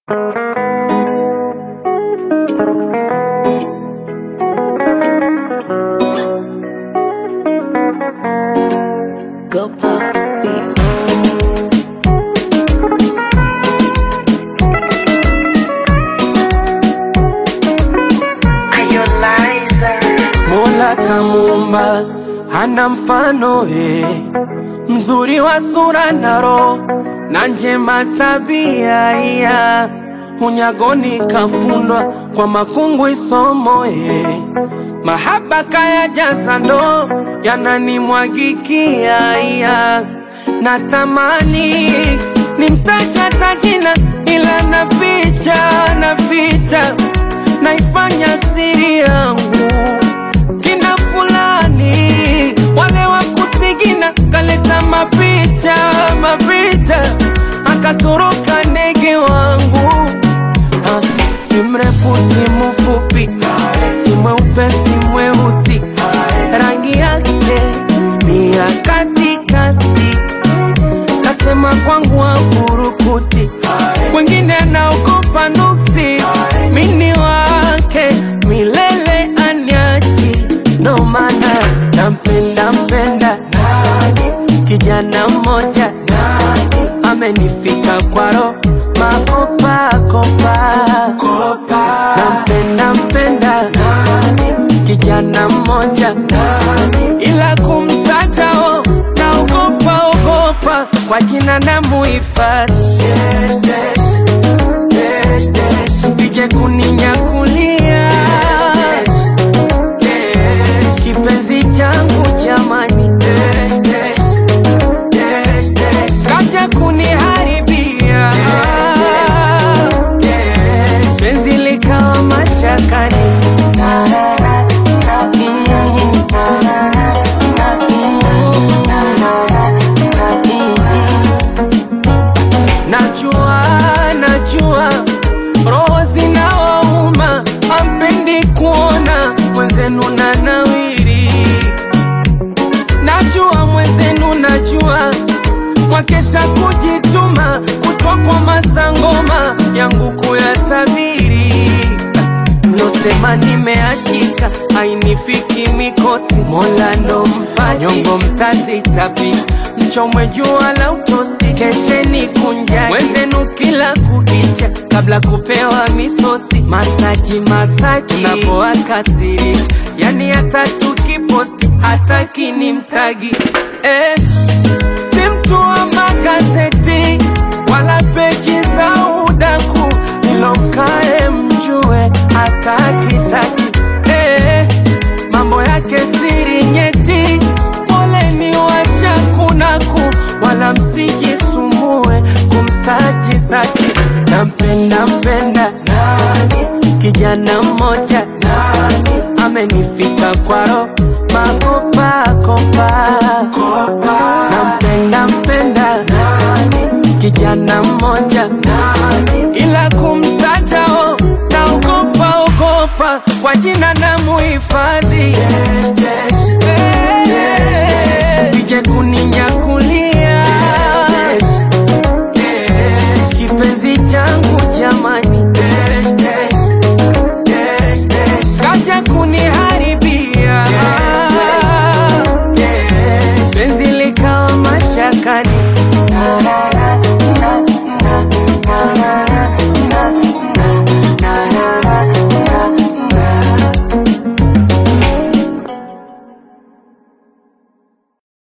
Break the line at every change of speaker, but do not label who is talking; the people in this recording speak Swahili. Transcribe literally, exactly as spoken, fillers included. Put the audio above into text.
Go Poppy.
Mola kamuumba hana mfano he, mzuri wa sura na roho na njema tabia ya unyagoni kafundwa kwa makungu isomo he, mahaba kaya jaza ndo yananimwagikia ya natamani nimtaja tajina ila naficha naficha naifanya siri yangu kina fulani wale wakusigina kaleta mapicha mapicha akatoroka ndege wangu ha, si mrefu si mfupi si mweupe si mweusi rangi yake ni ya katikati kasema kwangu wafurukuti wengine anaogopa nuksi mini wake milele anyaji no mana nampenda mpenda kijana mmoja amenifika kwa roho makopa kopa nampenda mpenda kijana mmoja ila kumtaja o naogopa ogopa kwa jina na muhifadhi yes, yes, yes, yes. Sije kuninyakulia yes, yes. Kipenzi changu jamani yes, yes, yes, yes. Kaja kuniharibia yes, yes, yes. Penzi likawa mashakani na, na, na, na, mm, na, na, na. Najua, najua roho zinawauma, hampendi kuona mwenzenu na nawiri. Najua mwenzenu, najua mwakesha kujituma, kutwa kwa masangoma yangu kuyatabiri. Mlosema nimeachika, hainifiki mikosi, Mola ndo mpaji, nyongo mtazitapika, mchomwe jua la utosi, kesheni kunjani mwenzenu kila kukicha, kabla kupewa misosi, masaji masaji unapoakasirisha, yani hata tukiposti hataki ni mtagi eh, si mtu wa magazeti wala peji za udaku, ilo mkae mjue hataki taki eh, mambo yake siri nyeti, poleni washakunaku wala msijisumbue kumsaji zaki. Nampenda mpenda nani kijana mmoja nani amenifika kwa roho makopa kopa kopa. Nampenda mpenda nani kijana mmoja nani ila kumtaja o naogopa ogopa kwa jina na muhifadhi yes, yes.